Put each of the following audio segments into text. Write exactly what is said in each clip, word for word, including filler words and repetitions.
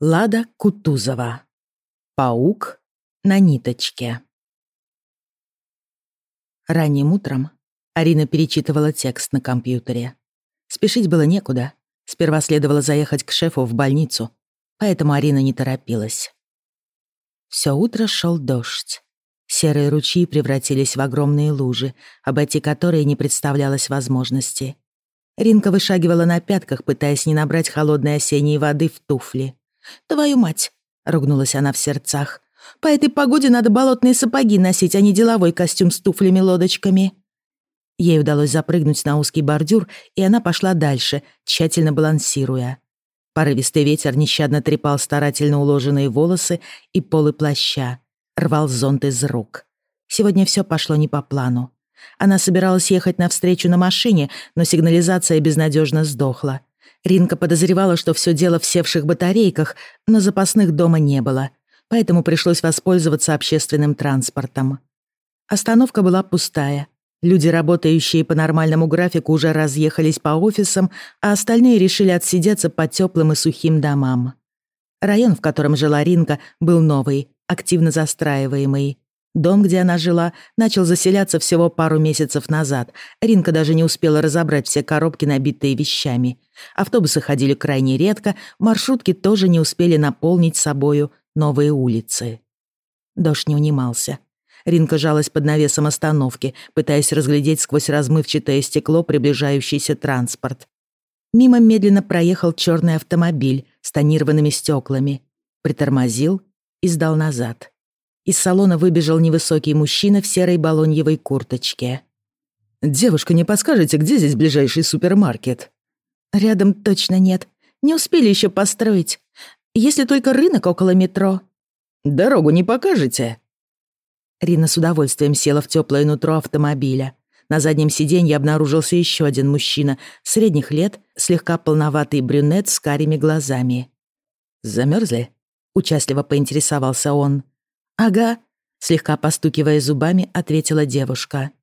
Лада Кутузова. Паук на ниточке. Ранним утром Арина перечитывала текст на компьютере. Спешить было некуда. Сперва следовало заехать к шефу в больницу, поэтому Арина не торопилась. Всё утро шёл дождь. Серые ручьи превратились в огромные лужи, обойти которые не представлялось возможности. Ринка вышагивала на пятках, пытаясь не набрать холодной осенней воды в туфли. «Твою мать!» — ругнулась она в сердцах. «По этой погоде надо болотные сапоги носить, а не деловой костюм с туфлями-лодочками». Ей удалось запрыгнуть на узкий бордюр, и она пошла дальше, тщательно балансируя. Порывистый ветер нещадно трепал старательно уложенные волосы и полы плаща, рвал зонт из рук. Сегодня всё пошло не по плану. Она собиралась ехать навстречу на машине, но сигнализация безнадёжно сдохла. Ринка подозревала, что всё дело в севших батарейках, но запасных дома не было, поэтому пришлось воспользоваться общественным транспортом. Остановка была пустая. Люди, работающие по нормальному графику, уже разъехались по офисам, а остальные решили отсидеться по тёплым и сухим домам. Район, в котором жила Ринка, был новый, активно застраиваемый. Дом, где она жила, начал заселяться всего пару месяцев назад. Ринка даже не успела разобрать все коробки, набитые вещами. Автобусы ходили крайне редко, маршрутки тоже не успели наполнить собою новые улицы. Дождь не унимался. Ринка жалась под навесом остановки, пытаясь разглядеть сквозь размывчатое стекло приближающийся транспорт. Мимо медленно проехал чёрный автомобиль с тонированными стёклами, притормозил и сдал назад. Из салона выбежал невысокий мужчина в серой балоньевой курточке. «Девушка, не подскажете, где здесь ближайший супермаркет?» «Рядом точно нет. Не успели еще построить. Если только рынок около метро». «Дорогу не покажете?» Рина с удовольствием села в теплое нутро автомобиля. На заднем сиденье обнаружился еще один мужчина, средних лет, слегка полноватый брюнет с карими глазами. «Замерзли?» — участливо поинтересовался он. «Ага», — слегка постукивая зубами, ответила девушка.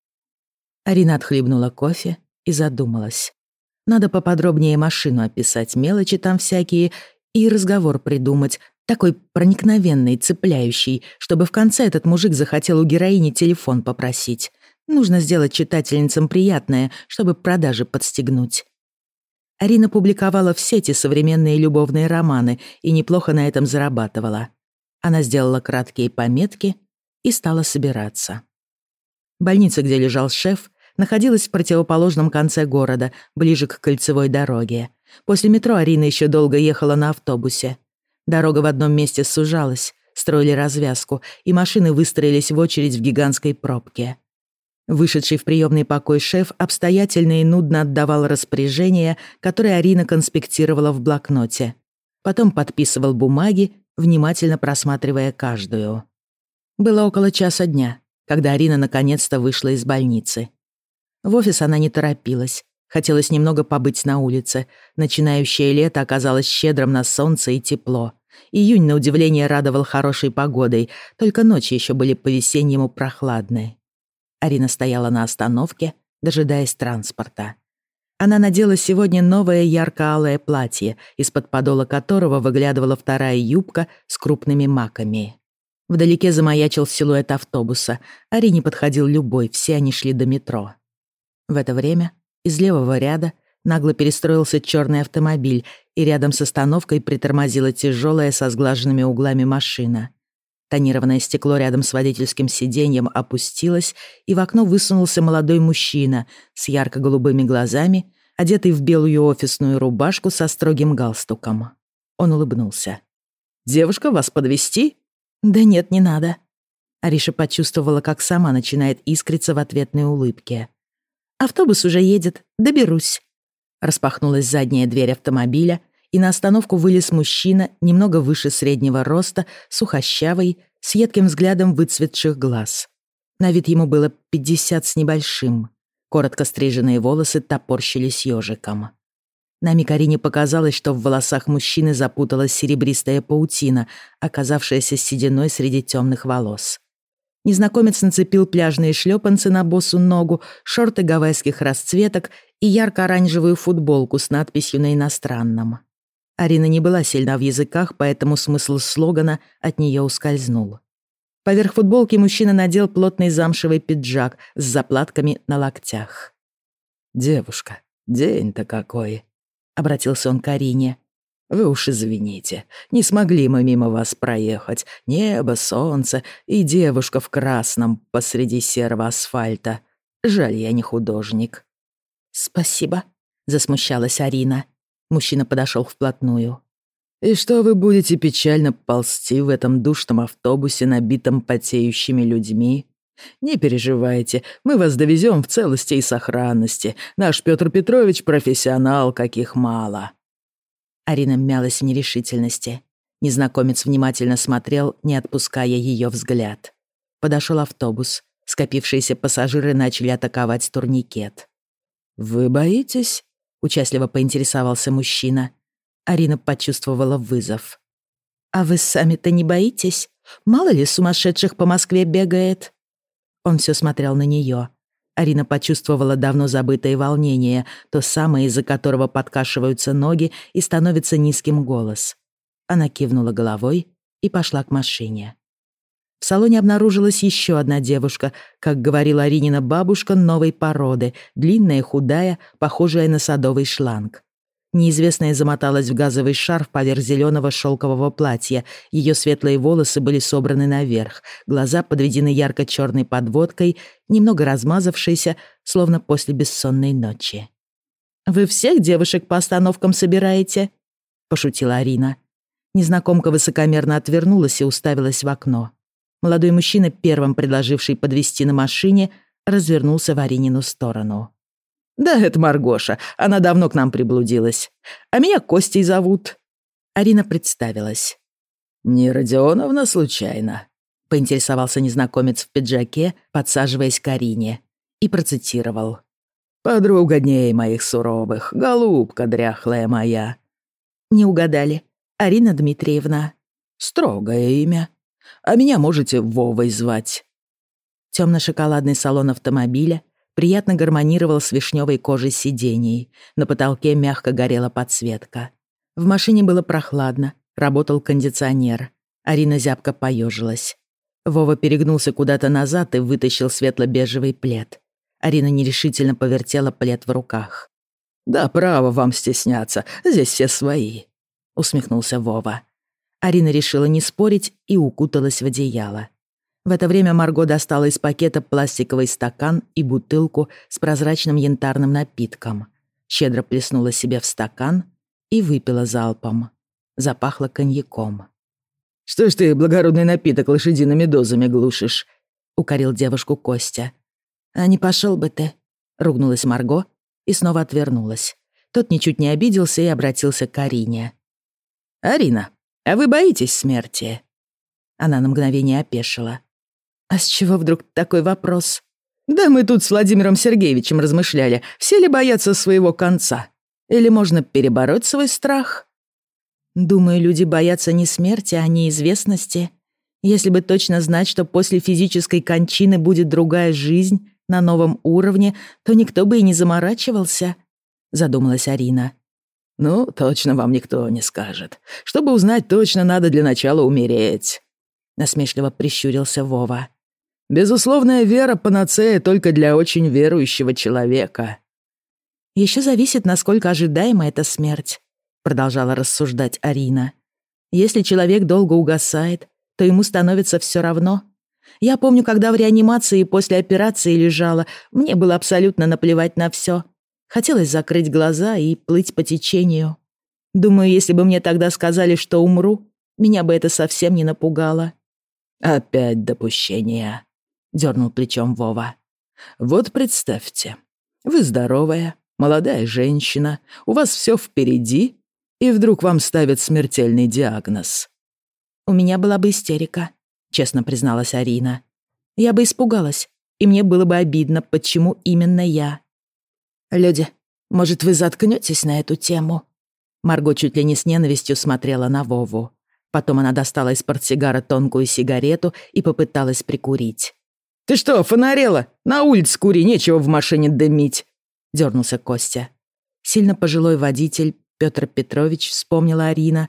Арина отхлебнула кофе и задумалась. Надо поподробнее машину описать, мелочи там всякие, и разговор придумать, такой проникновенный, цепляющий, чтобы в конце этот мужик захотел у героини телефон попросить. Нужно сделать читательницам приятное, чтобы продажи подстегнуть. Арина публиковала в сети современные любовные романы и неплохо на этом зарабатывала. Она сделала краткие пометки и стала собираться. Больница, где лежал шеф, находилась в противоположном конце города, ближе к кольцевой дороге. После метро Арина еще долго ехала на автобусе. Дорога в одном месте сужалась, строили развязку, и машины выстроились в очередь в гигантской пробке. Вышедший в приемный покой шеф обстоятельно и нудно отдавал распоряжения, которые Арина конспектировала в блокноте. Потом подписывал бумаги, внимательно просматривая каждую. Было около часа дня, когда Арина наконец-то вышла из больницы. В офис она не торопилась, хотелось немного побыть на улице. Начинающее лето оказалось щедрым на солнце и тепло. Июнь, на удивление, радовал хорошей погодой, только ночи еще были по-весеннему прохладные. Арина стояла на остановке, дожидаясь транспорта. Она надела сегодня новое ярко-алое платье, из-под подола которого выглядывала вторая юбка с крупными маками. Вдалеке замаячил силуэт автобуса. Арине подходил любой, все они шли до метро. В это время из левого ряда нагло перестроился чёрный автомобиль, и рядом с остановкой притормозила тяжёлая со сглаженными углами машина. Тонированное стекло рядом с водительским сиденьем опустилось, и в окно высунулся молодой мужчина с ярко-голубыми глазами, одетый в белую офисную рубашку со строгим галстуком. Он улыбнулся. «Девушка, вас подвезти?» «Да нет, не надо». Ариша почувствовала, как сама начинает искриться в ответной улыбке. «Автобус уже едет, доберусь». Распахнулась задняя дверь автомобиля, и на остановку вылез мужчина, немного выше среднего роста, сухощавый, с едким взглядом выцветших глаз. На вид ему было пятьдесят с небольшим. Коротко стриженные волосы топорщились ёжиком. На миг Арине показалось, что в волосах мужчины запуталась серебристая паутина, оказавшаяся сединой среди темных волос. Незнакомец нацепил пляжные шлёпанцы на босу ногу, шорты гавайских расцветок и ярко-оранжевую футболку с надписью на иностранном. Арина не была сильна в языках, поэтому смысл слогана от нее ускользнул. Поверх футболки мужчина надел плотный замшевый пиджак с заплатками на локтях. «Девушка, день-то какой!» — обратился он к Арине. «Вы уж извините, не смогли мы мимо вас проехать. Небо, солнце и девушка в красном посреди серого асфальта. Жаль, я не художник». «Спасибо», — засмущалась Арина. Мужчина подошел вплотную. «И что вы будете печально ползти в этом душном автобусе, набитом потеющими людьми? Не переживайте, мы вас довезем в целости и сохранности. Наш Петр Петрович профессионал, каких мало». Арина мялась в нерешительности. Незнакомец внимательно смотрел, не отпуская ее взгляд. Подошел автобус. Скопившиеся пассажиры начали атаковать турникет. «Вы боитесь?» — участливо поинтересовался мужчина. Арина почувствовала вызов. «А вы сами-то не боитесь? Мало ли сумасшедших по Москве бегает?» Он все смотрел на нее. Арина почувствовала давно забытое волнение, то самое, из-за которого подкашиваются ноги и становится низким голос. Она кивнула головой и пошла к машине. В салоне обнаружилась еще одна девушка, как говорила Аринина бабушка, новой породы, длинная, худая, похожая на садовый шланг. Неизвестная замоталась в газовый шарф поверх зеленого шелкового платья. Ее светлые волосы были собраны наверх, глаза подведены ярко-черной подводкой, немного размазавшиеся, словно после бессонной ночи. «Вы всех девушек по остановкам собираете?» — пошутила Арина. Незнакомка высокомерно отвернулась и уставилась в окно. Молодой мужчина, первым предложивший подвезти на машине, развернулся в Аринину сторону. «Да, это Маргоша. Она давно к нам приблудилась. А меня Костей зовут». Арина представилась. «Не Родионовна, случайно?» — поинтересовался незнакомец в пиджаке, подсаживаясь к Арине, и процитировал. «Подруга дней моих суровых, голубка дряхлая моя». «Не угадали. Арина Дмитриевна». «Строгое имя. А меня можете Вовой звать». Темно-шоколадный салон автомобиля приятно гармонировал с вишневой кожей сидений. На потолке мягко горела подсветка. В машине было прохладно, работал кондиционер. Арина зябко поежилась. Вова перегнулся куда-то назад и вытащил светло-бежевый плед. Арина нерешительно повертела плед в руках. «Да, право вам стесняться, здесь все свои», — усмехнулся Вова. Арина решила не спорить и укуталась в одеяло. В это время Марго достала из пакета пластиковый стакан и бутылку с прозрачным янтарным напитком. Щедро плеснула себе в стакан и выпила залпом. Запахло коньяком. «Что ж ты благородный напиток лошадиными дозами глушишь?» — укорил девушку Костя. «А не пошел бы ты», — ругнулась Марго и снова отвернулась. Тот ничуть не обиделся и обратился к Арине. «Арина, а вы боитесь смерти?» Она на мгновение опешила. «А с чего вдруг такой вопрос?» «Да мы тут с Владимиром Сергеевичем размышляли, все ли боятся своего конца? Или можно перебороть свой страх?» «Думаю, люди боятся не смерти, а неизвестности. Если бы точно знать, что после физической кончины будет другая жизнь на новом уровне, то никто бы и не заморачивался», — задумалась Арина. «Ну, точно вам никто не скажет. Чтобы узнать точно, надо для начала умереть», — насмешливо прищурился Вова. «Безусловная вера панацея только для очень верующего человека». «Еще зависит, насколько ожидаема эта смерть», — продолжала рассуждать Арина. «Если человек долго угасает, то ему становится все равно. Я помню, когда в реанимации после операции лежала, мне было абсолютно наплевать на все. Хотелось закрыть глаза и плыть по течению. Думаю, если бы мне тогда сказали, что умру, меня бы это совсем не напугало». «Опять допущение», — дернул плечом Вова. «Вот представьте, вы здоровая, молодая женщина, у вас все впереди, и вдруг вам ставят смертельный диагноз». «У меня была бы истерика», — честно призналась Арина. «Я бы испугалась, и мне было бы обидно, почему именно я». «Люди, может, вы заткнётесь на эту тему?» Марго чуть ли не с ненавистью смотрела на Вову. Потом она достала из портсигара тонкую сигарету и попыталась прикурить. «Ты что, фонарела? На улице кури, нечего в машине дымить!» — дернулся Костя. Сильно пожилой водитель Петр Петрович, вспомнила Арина,